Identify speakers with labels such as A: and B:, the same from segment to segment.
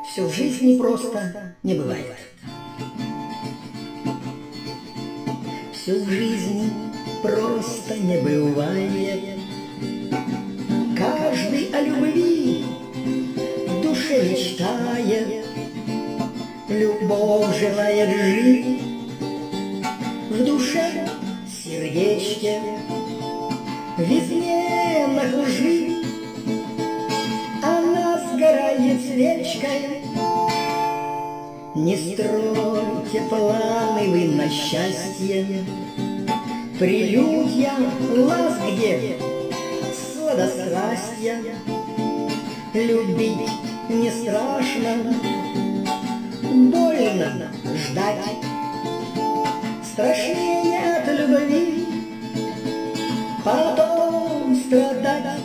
A: Все в жизни просто не бывает. Все в жизни просто не бывает. Каждый о любви в душе мечтает, любовь желает жить в душе, сердечке, в изменах лжи. Она сгорает свечкой. Не стройте планы вы на счастье, прелюдия, ласк где сладострастья. Любить не страшно, больно ждать. Страшнее от любви потом страдать.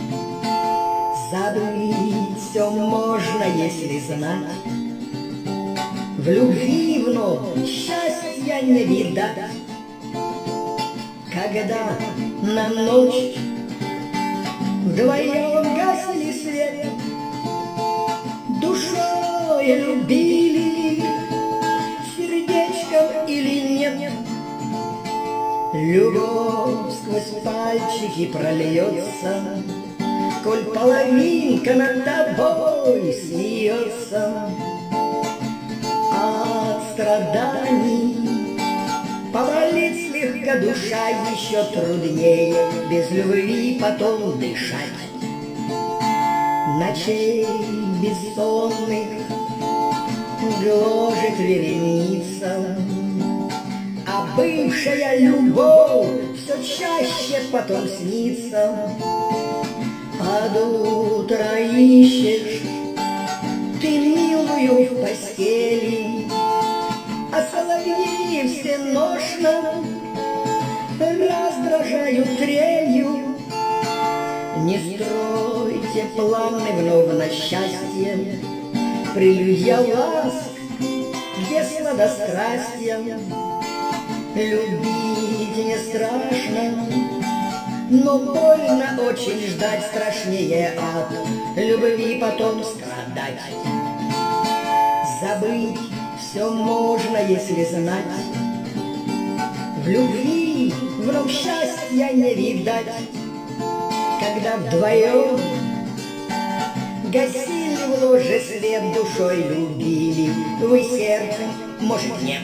A: Забыть все можно, если знать. В любви вновь счастья не видать. Когда на ночь вдвоем гасили свет, душой любили, сердечком или нет. Любовь сквозь пальчики прольется, коль половинка над тобой смеется. От страданий поболит слегка душа, еще труднее без любви потом дышать. Ночей бессонных гложет вереница, а бывшая любовь все чаще потом снится. Под утро ищешь ты милую в постели, а соловьи всеношно раздражают трелью. Не стройте планы вновь на счастье, прелюдия ласк, где сладострастья. Любить не страшно, но больно очень ждать, страшнее от любви потом страдать. Забыть все можно, если знать. В любви вновь счастья не видать. Когда вдвоем гасили в ложе свет, душой любили, вы сердцем, может, нет.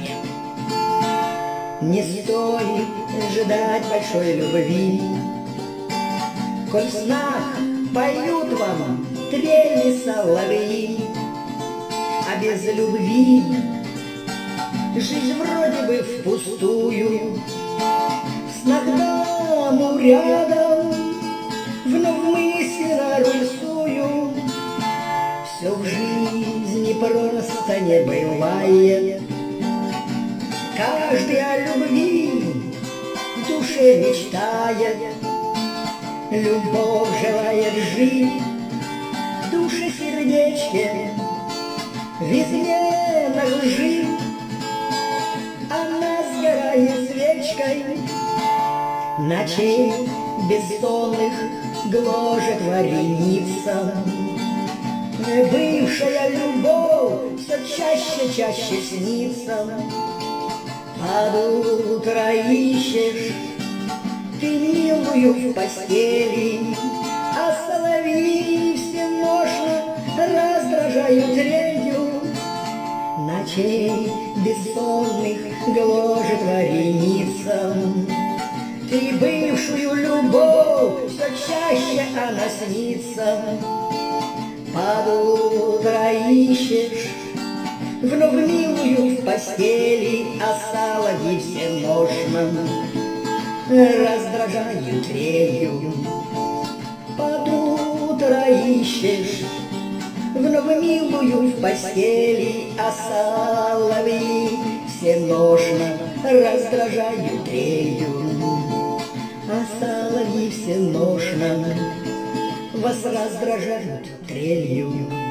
A: Не стоит ждать большой любви, коль в снах поют вам трели соловьи. А без любви жизнь вроде бы впустую. В снах даму рядом вновь мысленно рисую. Все в жизни просто не бывает. Каждый о любви в душе мечтает, любовь желает жить в душе, сердечке, в изменах лжи. Она сгорает свечкой, ночей бессонных гложет вареница. Бывшая любовь все чаще снится. Под утро ищешь ты милую в постели, а соловьи всеношно раздражают трелью. Ночей бессонных гложет вареница. Ты бывшую любовь все чаще она снится. Под утро ищешь вновь милую в постели, а соловьи всеношно раздражают трелью. Под утро ищешь вновь милую в постели, а соловьи всеношно раздражают трелью. А соловьи всеношно вас раздражают трелью.